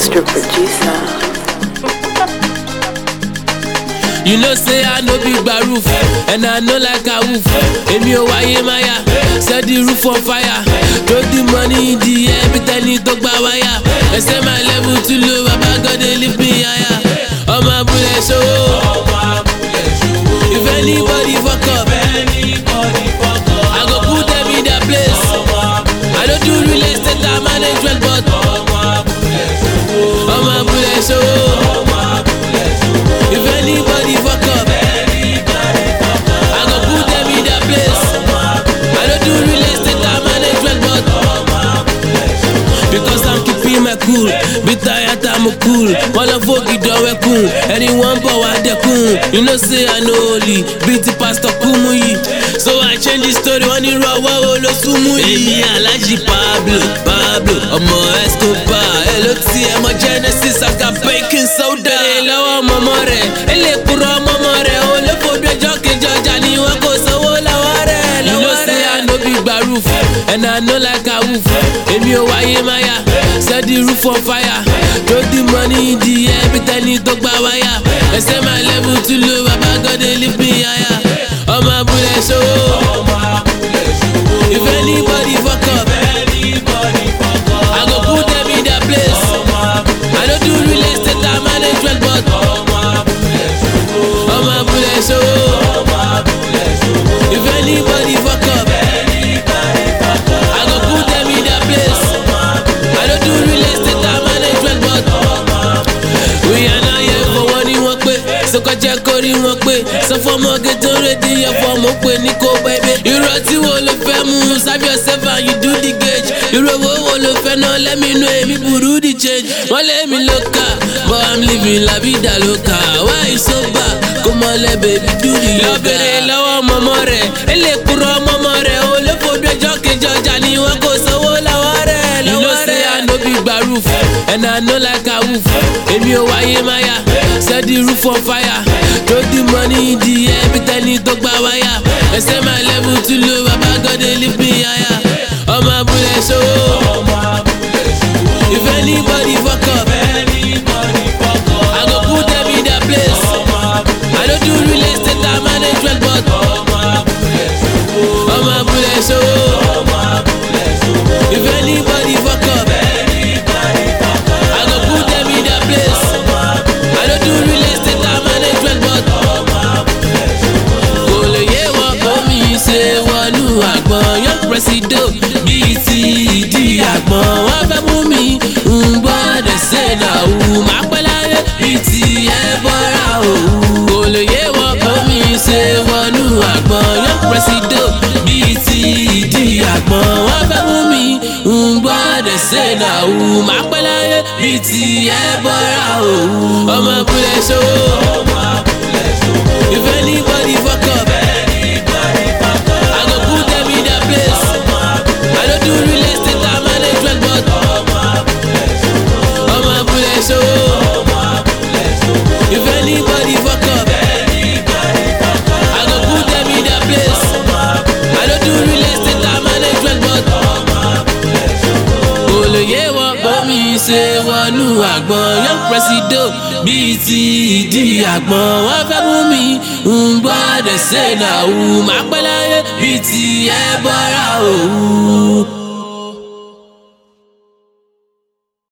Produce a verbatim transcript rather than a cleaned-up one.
Mister Producer. You know say I no big baroof, and I know like a wolf. Emi o waye maya, set the roof on fire. Throw the money in the air, be telling to gba wire. They say my level too low, Baba God they lift me higher. All my bullet show, if anybody fuck up, I go put them in their place. I don't do real estate, I manage well, but all my bullet show. If anybody fuck up, I go put them in their place. I don't do real estate, I manage well, but because I'm keeping my cool, be tired, I'm cool. All of folk you don't wear cool. Anyone but what they cool. You know say I know only beat the pastor Kumuyi. So I change the story when you raw wow lo sumuyi. Emi Alaji Pablo, Pablo, Omo Escobar, L O T M Genesis, I got baking soda. Hello, Mama Re, Ele Pura Mama Re, Ole Fobe Jockey Jajani Wako Sawo Laware. You know say I know big baroof, and I know like a wolf. Emi o waye maya, set the roof on fire. Throw the money in the air, be telling to gba wire. They say my level too low, Baba God they lift me higher. All my bullet show, if anybody fuck up, I go put them in their place. I don't do real estate, I manage well, but all my bullet show, if anybody fuck up, I go put them in their place. I don't do real estate, I manage well, but we are not here for one in one way. So go check out in one way. So for more get ready, you for more way, Nico baby. You run to all the famous, have yourself and you do the gauge. You run all the no, let me know, me buru the change. Well, let me look up, but I'm living la vida loca. Why you so bad? Come on, let baby do the yoga. Love mama re, ele puro mama re. Ole fobe jockey jajani wako sawo laware. You know say I know big baroof, and I know like a wolf. Emi o waye maya, set the roof on fire. Throw the money in the air, be telling to gba wire. They say my level too low, Baba God they lift me higher. All my bullet show, if anybody fuck up, I go put them in their place. I don't do real estate, I manage well, but all my bullet show, if anybody fuck up, I go put them in their place. I don't do real estate, I manage well, but Ole ye wa komi se wanu agbon young president B T D agbon wa fe mu mi ngbo de se na u ma pelaye B T e bora o. Ole ye wa komi se wanu agbon young president B T D agbon wa fe mu mi ngbo de se na u ma pelaye B T e bora o. Omo bullet show, if anybody fuck up, I go put them in their place. I don't do real estate, I manage well, but all my bullet show, if anybody fuck up, I go put them in their place. I don't do real estate, I manage well, but Ole ye wa bomi se wanu agbon young president B T D agbon wa fe mu mi ngbo de se na u ma pelaye B T e bora o.